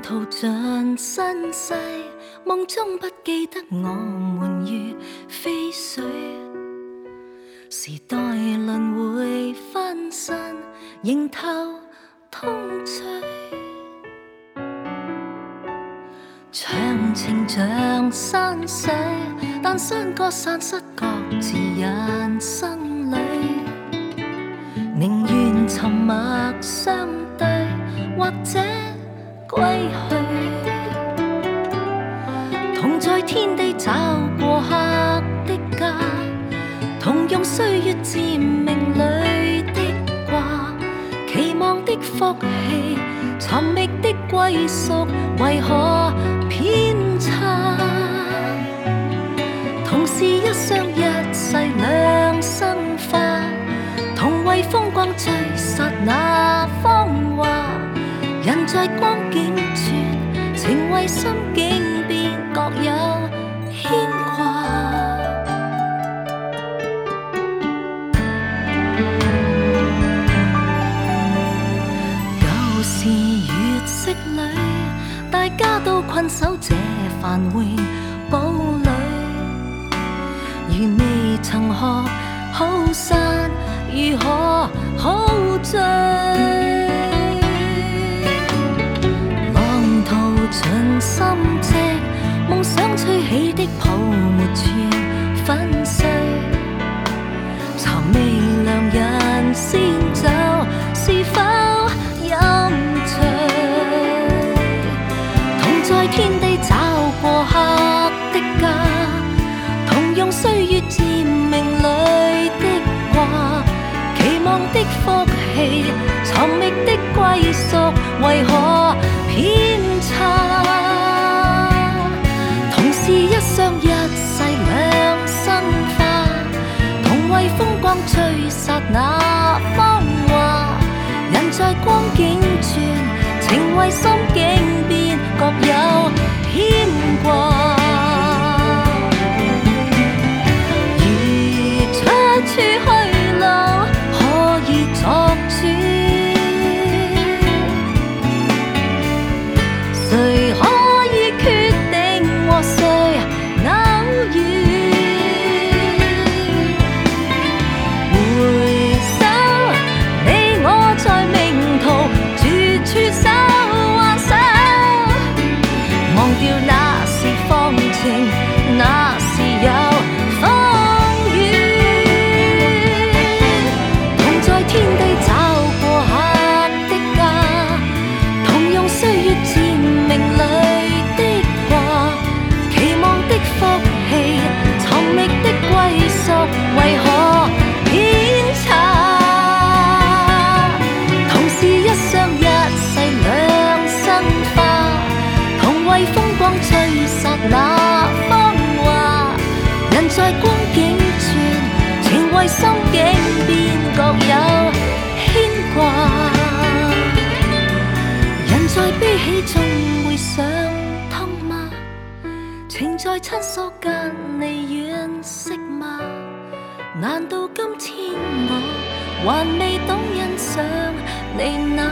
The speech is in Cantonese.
途盡身世，夢中不記得我們如飛水。時代輪迴分身，迎頭痛醉。長情像山水，但相隔散失各自人生裏。寧願沉默相對，或者歸去。同在天地找過客的家，同用歲月漸明裏的卦。期望的福氣，尋覓的歸宿，為何偏差？同是一生一世兩生花，同為風光追殺那芳華。人在光景轉，情為心境變，各有牽掛。舊時月色裏，大家都困守這繁榮堡壘。如未曾學好散，如何好醉？浪淘盡心迹，夢想吹起的泡沫全粉碎。尋未良人先走，是否飲醉？同在天地找過客的家，同用歲月漸明裏的卦。期望的福氣，尋覓的歸宿，為何偏差？同是一生一世兩生花，同為風光吹殺那芳華。人在光景轉，情為心境變，各有牽掛。如出處去路，可以作主，誰可以決定和誰偶遇？回首，你我在命途絕處守幻想，忘掉那是放情，那是有風雨。同在天地找過客的家，同用歲月漸明裏的卦。期望的福氣，尋覓的歸宿，為何偏差？同是一生一世兩生花，同為風光吹殺那芳華。人在光景轉，情為心境變，各有牽掛。人在悲喜中會想通嗎？情在親疏間離遠識嗎？難道今天我還未懂欣賞你那